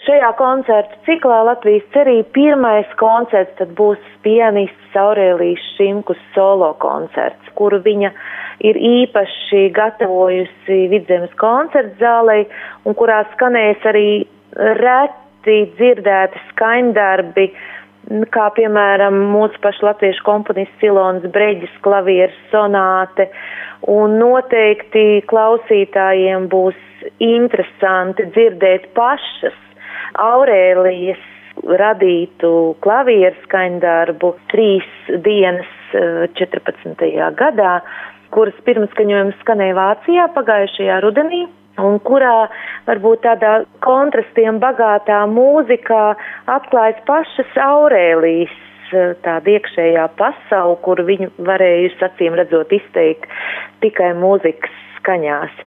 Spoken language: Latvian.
Šajā koncertu ciklā Latvijas cerība pirmais koncerts tad būs pianists Aurēlijas Šimkus solo koncerts, kuru viņa ir īpaši gatavojusi Vidzemes koncertu zālei un kurā skanēs arī reti dzirdēti skaņdarbi, kā piemēram mūsu pašu latviešu komponists Ilonas Breģis klavieres sonāte, un noteikti klausītājiem būs interesanti dzirdēt pašas Aurēlijas radītu klavieru skaņdarbu 3 dienas 14. gadā, kuras pirmskaņojums skanēja Vācijā pagājušajā rudenī, un kurā varbūt tādā kontrastiem bagātā mūzikā atklājas pašas Aurēlijas tāda iekšējā pasaule, kuru viņu varējusi acīm redzot izteikt tikai mūzikas skaņās.